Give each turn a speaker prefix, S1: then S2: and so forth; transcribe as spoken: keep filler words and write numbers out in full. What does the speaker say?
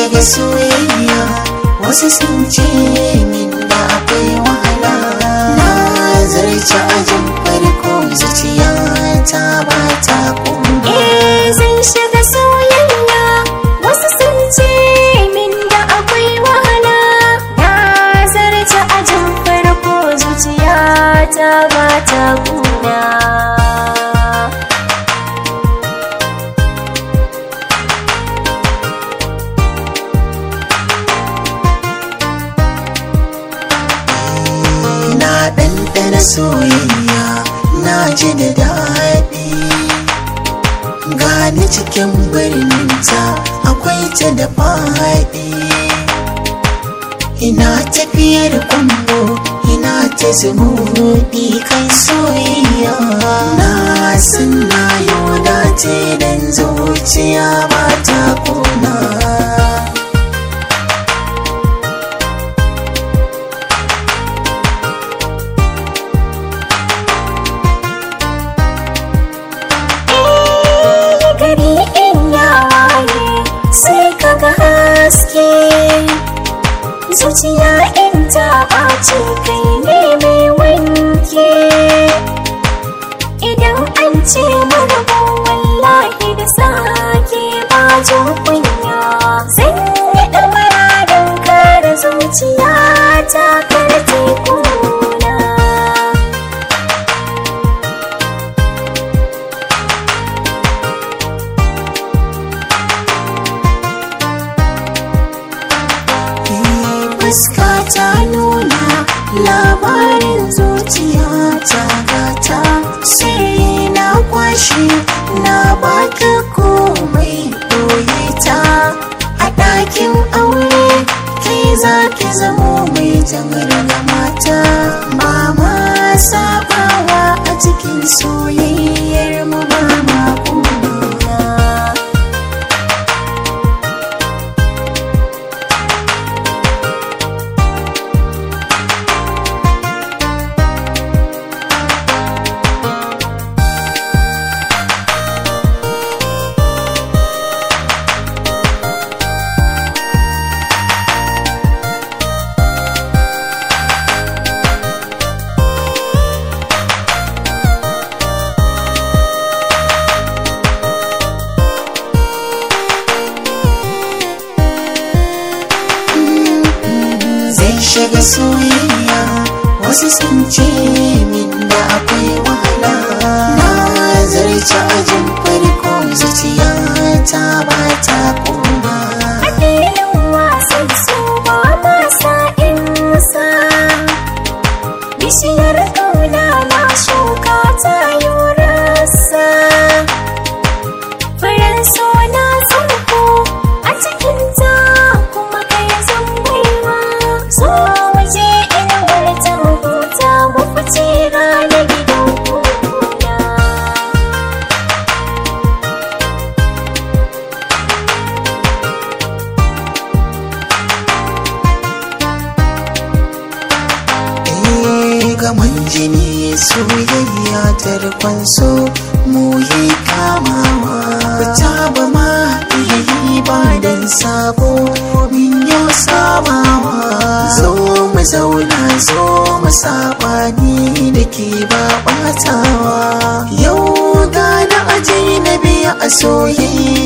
S1: shiga soyayya wasu sun ce min da akwai wahala. Na zarce ajin farko zuciya ta ba ta kuma.
S2: Eh zan shiga soyayya wasu sun ce min da akwai wahala. Na zarce ajin farko zuciya ta ba ta kuna.
S1: ɗanɗana soyayya na ji da daɗi, gani cikin birninta akwai ta da faɗi. Ina tafiyar kwambo ina ta zumuɗi kan soyayya. Na san na yau dace dan zuciya ba ta kuna.
S2: Zuciya in ta ɓace kai ne mai wanke. Idan an ce marabu wallahi da sake ba jin kunya. Zan yi ɗamara don kare zuciya ta karfe kuna.
S1: Fuska ta nuna labarin zuciya ta gata. Sirri na kwashe na baka komai ɓoye ta. A ɗakin aure kai za ki zamo mai jamar mata. Ba ma sabawa a cikin soyayyar mu ba ma kuna. Shiga soyayya wasu sun ce min da akwai wahala. Na zarce ajin farko zuciya ta ba ta kuma.
S2: A filin wasan su ba masa insa, bishiyar ƙauna na shuka ta yi rasa. Furen so na tsinko a cikinta kuma kai zan baiwa. So waje inuwar ta huta mu fice rana gidan kuna.
S1: Eh gaman jini soyayya tarkon so mu yi kamawa. Fita ba ma iya yi ba dan sabo min yau sabawa. Zo mu zauna zo mu saba ni da ke ba ɓatawa. Yau gana aji na biya a soyayya.